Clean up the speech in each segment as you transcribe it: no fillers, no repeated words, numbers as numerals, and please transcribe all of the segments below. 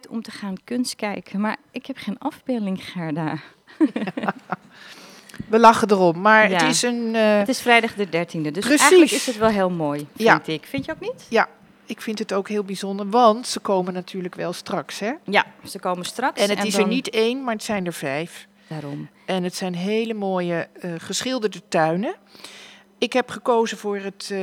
om te gaan kunst kijken, maar ik heb geen afbeelding, Gerda. We lachen erom, maar Ja. het is een... Het is vrijdag de 13e, dus Precies. eigenlijk is het wel heel mooi, Ja. vind ik. Vind je ook niet? Ja, ik vind het ook heel bijzonder, want ze komen natuurlijk wel straks, hè? Ja, ze komen straks. En het is dan... er niet 1, maar het zijn er 5. Daarom. En het zijn hele mooie geschilderde tuinen. Ik heb gekozen voor het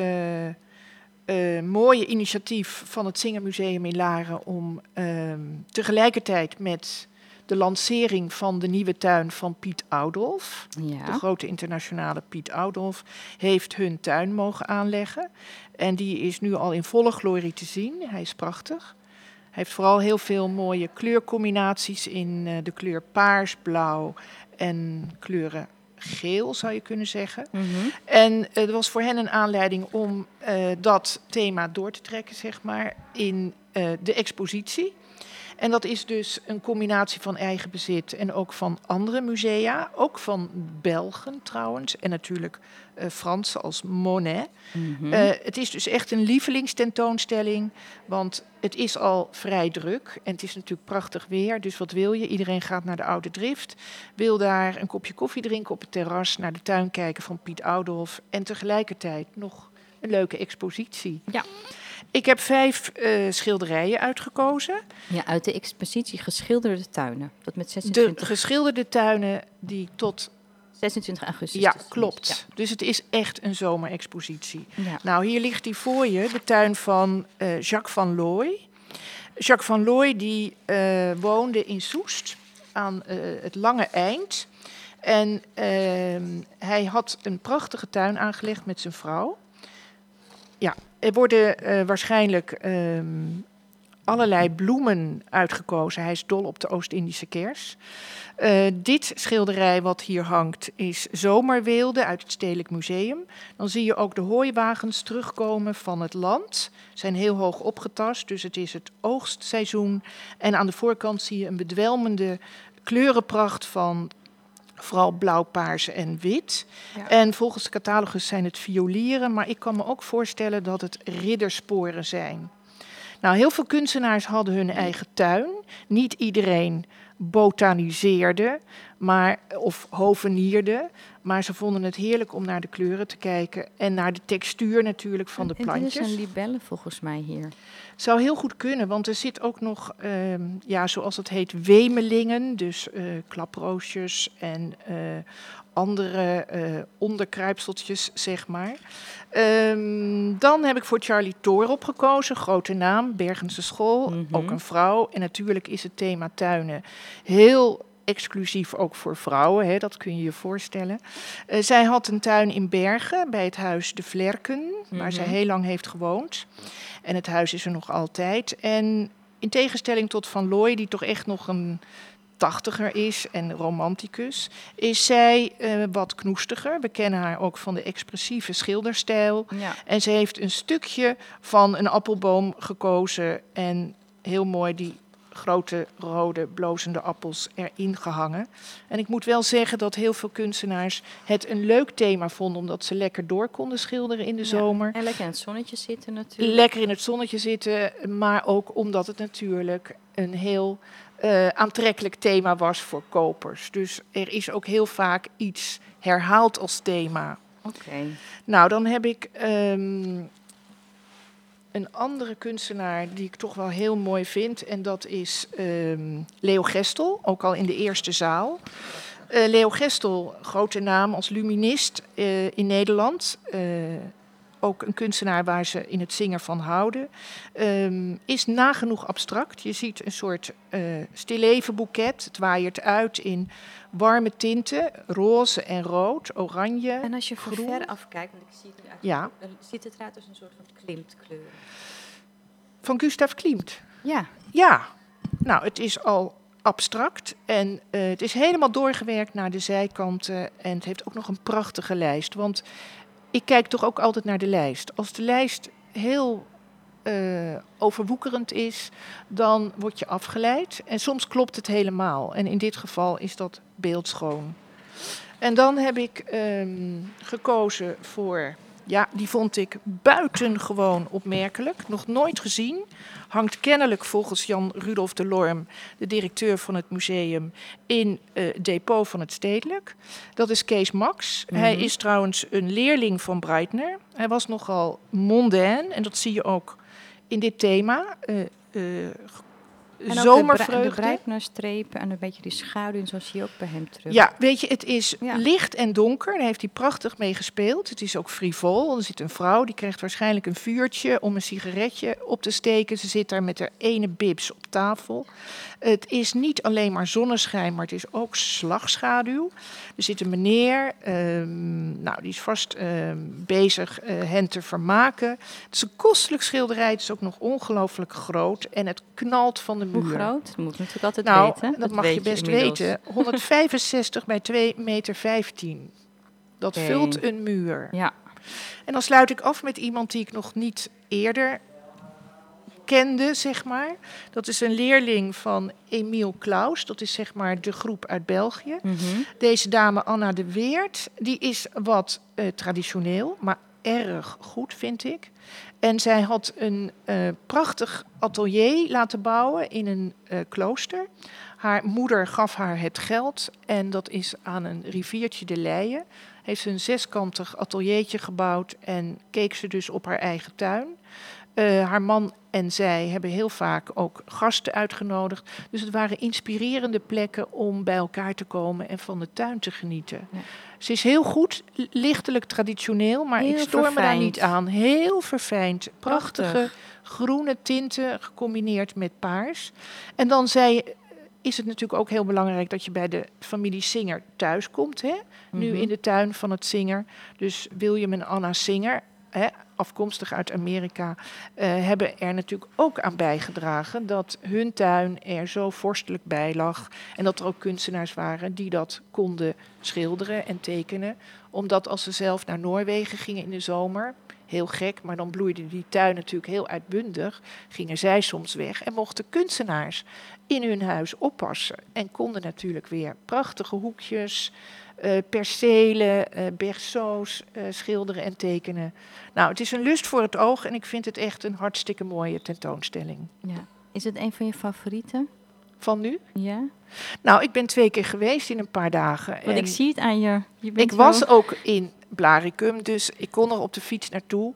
mooie initiatief van het Zingermuseum in Laren om tegelijkertijd met de lancering van de nieuwe tuin van Piet Oudolf, de Ja. grote internationale Piet Oudolf, heeft hun tuin mogen aanleggen. En die is nu al in volle glorie te zien. Hij is prachtig. Hij heeft vooral heel veel mooie kleurcombinaties in de kleur paars, blauw en kleuren geel, zou je kunnen zeggen. Mhm. En er was voor hen een aanleiding om dat thema door te trekken, zeg maar, in de expositie. En dat is dus een combinatie van eigen bezit en ook van andere musea. Ook van Belgen trouwens en natuurlijk Fransen als Monet. Mhm. Het is dus echt een lievelingstentoonstelling, want het is al vrij druk. En het is natuurlijk prachtig weer, dus wat wil je? Iedereen gaat naar de Oude Drift. Wil daar een kopje koffie drinken op het terras, naar de tuin kijken van Piet Oudolf. En tegelijkertijd nog een leuke expositie. Ja. Ik heb 5 schilderijen uitgekozen. Ja, uit de expositie geschilderde tuinen. Tot met De 26, geschilderde tuinen die tot... 26 augustus. Ja, te zien. klopt. Dus het is echt een zomerexpositie. Ja. Nou, hier ligt die voor je, de tuin van Jacques van Looy. Jacques van Looy die woonde in Soest aan het lange eind. En hij had een prachtige tuin aangelegd met zijn vrouw. Ja, er worden waarschijnlijk allerlei bloemen uitgekozen. Hij is dol op de Oost-Indische kers. Dit schilderij wat hier hangt is Zomerweelde uit het Stedelijk Museum. Dan zie je ook de hooiwagens terugkomen van het land. Zijn heel hoog opgetast, dus het is het oogstseizoen. En aan de voorkant zie je een bedwelmende kleurenpracht van vooral blauw, paars en wit. Ja. En volgens de catalogus zijn het violieren, maar ik kan me ook voorstellen dat het riddersporen zijn. Nou, heel veel kunstenaars hadden hun eigen tuin. Niet iedereen botaniseerde of hovenierde. Maar ze vonden het heerlijk om naar de kleuren te kijken. En naar de textuur natuurlijk van de En plantjes. dit is een libelle volgens mij hier. Zou heel goed kunnen, want er zit ook nog, zoals het heet, wemelingen. Dus klaproosjes en andere onderkruipseltjes, zeg maar. Dan heb ik voor Charlie Toorop gekozen, grote naam, Bergense School, Mhm. ook een vrouw. En natuurlijk is het thema tuinen heel exclusief ook voor vrouwen, hè, dat kun je je voorstellen. Zij had een tuin in Bergen bij het huis De Vlerken, waar zij heel lang heeft gewoond. En het huis is er nog altijd. En in tegenstelling tot Van Looy, die toch echt nog een tachtiger is en romanticus, is zij wat knoestiger. We kennen haar ook van de expressieve schilderstijl. Ja. En ze heeft een stukje van een appelboom gekozen en heel mooi die grote rode blozende appels erin gehangen. En ik moet wel zeggen dat heel veel kunstenaars het een leuk thema vonden, omdat ze lekker door konden schilderen in de zomer. En lekker in het zonnetje zitten natuurlijk. Lekker in het zonnetje zitten, maar ook omdat het natuurlijk een heel aantrekkelijk thema was voor kopers. Dus er is ook heel vaak iets herhaald als thema. Oké. Nou, dan heb ik een andere kunstenaar die ik toch wel heel mooi vind. En dat is Leo Gestel, ook al in de eerste zaal. Leo Gestel, grote naam als luminist in Nederland. Ook een kunstenaar waar ze in het zingen van houden. Is nagenoeg abstract. Je ziet een soort stillevenboeket. Het waaiert uit in warme tinten. Roze en rood, oranje, En als je van groen. ver afkijkt, want ik zie het nu eigenlijk, Ja. dan ziet het eruit als een soort van klimtkleur. Van Gustav Klimt. Ja. Ja, nou, het is al abstract en het is helemaal doorgewerkt naar de zijkanten. En het heeft ook nog een prachtige lijst. Want ik kijk toch ook altijd naar de lijst. Als de lijst heel overwoekerend is, dan word je afgeleid. En soms klopt het helemaal. En in dit geval is dat beeldschoon. En dan heb ik gekozen voor Ja, die vond ik buitengewoon opmerkelijk. Nog nooit gezien. Hangt kennelijk volgens Jan Rudolf de Lorm, de directeur van het museum, in het depot van het Stedelijk. Dat is Kees Max. Hij is trouwens een leerling van Breitner. Hij was nogal mondain en dat zie je ook in dit thema. En ook Zomervreugde. de Breitner-strepen en een beetje die schaduw, zo zie je ook bij hem terug. Ja, weet je, het is licht en donker. Daar heeft hij prachtig mee gespeeld. Het is ook frivol. Er zit een vrouw, die krijgt waarschijnlijk een vuurtje om een sigaretje op te steken. Ze zit daar met haar ene bibs op tafel. Het is niet alleen maar zonneschijn, maar het is ook slagschaduw. Er zit een meneer, die is vast bezig hen te vermaken. Het is een kostelijk schilderij. Het is ook nog ongelooflijk groot. En het knalt van de muur. Hoe groot? Dat moet natuurlijk altijd weten. Dat mag je best weten. 165 bij 2,15 meter. Dat vult een muur. Ja. En dan sluit ik af met iemand die ik nog niet eerder kende, zeg maar. Dat is een leerling van Emiel Claus. Dat is zeg maar de groep uit België. Mm-hmm. Deze dame Anna de Weert, die is wat traditioneel, maar erg goed, vind ik. En zij had een prachtig atelier laten bouwen in een klooster. Haar moeder gaf haar het geld en dat is aan een riviertje de Leie. Heeft ze een zeskantig ateliertje gebouwd en keek ze dus op haar eigen tuin. Haar man en zij hebben heel vaak ook gasten uitgenodigd. Dus het waren inspirerende plekken om bij elkaar te komen en van de tuin te genieten. Ja. Ze is heel goed, lichtelijk traditioneel, maar heel ik stoor me daar niet aan. Heel verfijnd. Prachtige groene tinten gecombineerd met paars. En dan is het natuurlijk ook heel belangrijk dat je bij de familie Singer thuis komt. Hè? Mm-hmm. Nu in de tuin van het Singer. Dus William en Anna Singer, afkomstig uit Amerika, hebben er natuurlijk ook aan bijgedragen dat hun tuin er zo vorstelijk bij lag. En dat er ook kunstenaars waren die dat konden schilderen en tekenen. Omdat als ze zelf naar Noorwegen gingen in de zomer, heel gek, maar dan bloeide die tuin natuurlijk heel uitbundig, gingen zij soms weg en mochten kunstenaars in hun huis oppassen. En konden natuurlijk weer prachtige hoekjes, percelen, berceaus schilderen en tekenen. Nou, het is een lust voor het oog en ik vind het echt een hartstikke mooie tentoonstelling. Ja. Is het een van je favorieten? Van nu? Ja. Nou, ik ben 2 keer geweest in een paar dagen. Want ik zie het aan je. Ik was ook in Blaricum, dus ik kon er op de fiets naartoe.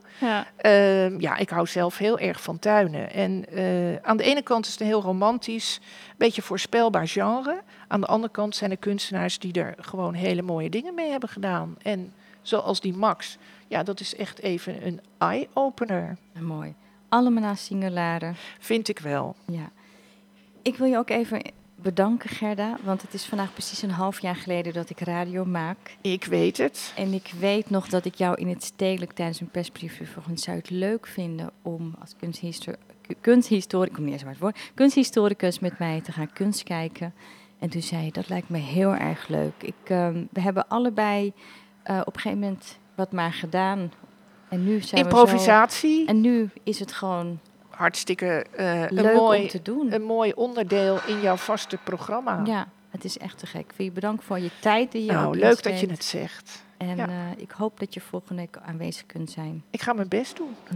Ja. Ik hou zelf heel erg van tuinen. En aan de ene kant is het een heel romantisch, beetje voorspelbaar genre. Aan de andere kant zijn er kunstenaars die er gewoon hele mooie dingen mee hebben gedaan. En zoals die Max, ja, dat is echt even een eye-opener. Mooi. Allemaal Singelaren. Vind ik wel. Ja. Ik wil je ook even bedanken, Gerda, want het is vandaag precies een half jaar geleden dat ik radio maak. Ik weet het. En ik weet nog dat ik jou in het Stedelijk tijdens een persbriefje volgens zou het leuk vinden om als kunsthistoricus met mij te gaan kunst kijken. En toen zei je, dat lijkt me heel erg leuk. We hebben allebei op een gegeven moment wat maar gedaan. En nu zijn improvisatie. En nu is het gewoon hartstikke leuk om te doen. Een mooi onderdeel in jouw vaste programma. Ja, het is echt te gek. Ik wil je bedanken voor je tijd die je ook leuk insteekt. Dat je het zegt. En ik hoop dat je volgende week aanwezig kunt zijn. Ik ga mijn best doen.